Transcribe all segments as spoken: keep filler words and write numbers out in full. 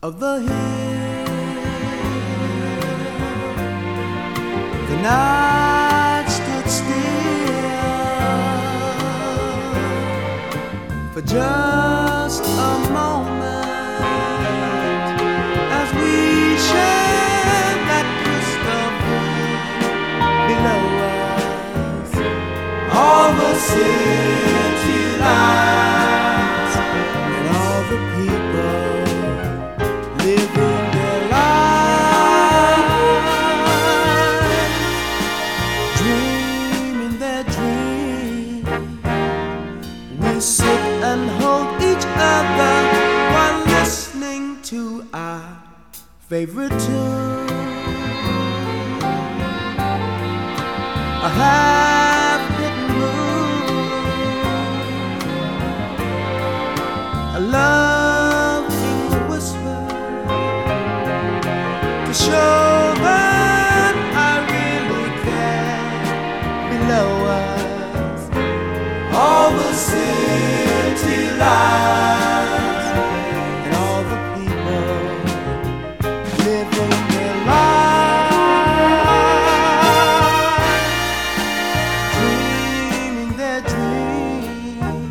of the hill. The night stood still for just a moment as we shared that crystal below us. All the city lights and all the people living their lives, dreaming their dreams. We sit and hold each other while listening to our favorite tune. A half-hidden moon, a loving whisper to show that I really care below us. All the city lights and all the people living their lives, dreaming their dreams.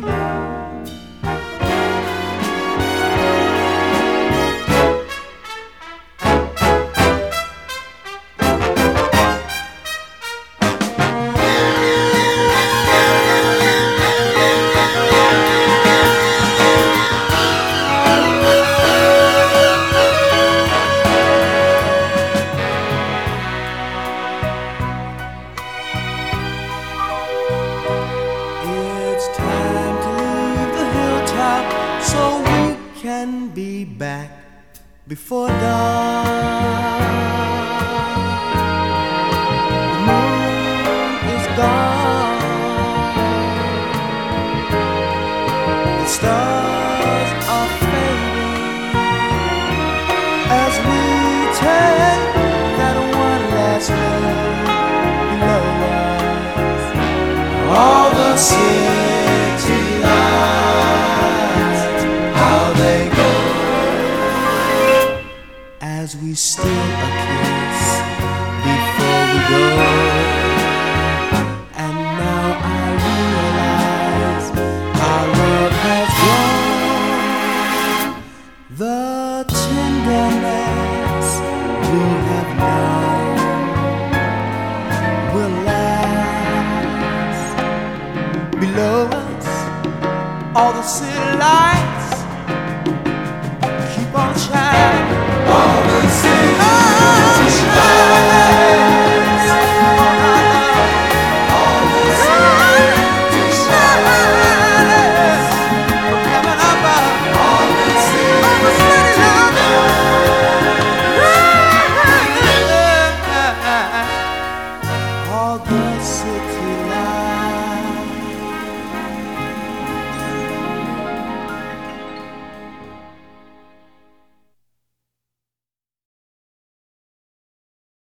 It's time to leave the hilltop so we can be back before dawn. The moon is gone, the stars are fading as we take that one last look below us. All the city lights, how they go as we steal a kiss before we go. And now I realize our love has grown. The tenderness we have known will last. Below us, all the city lights keep on shining. All the city lights, all the city lights, coming up, all the city lights, all the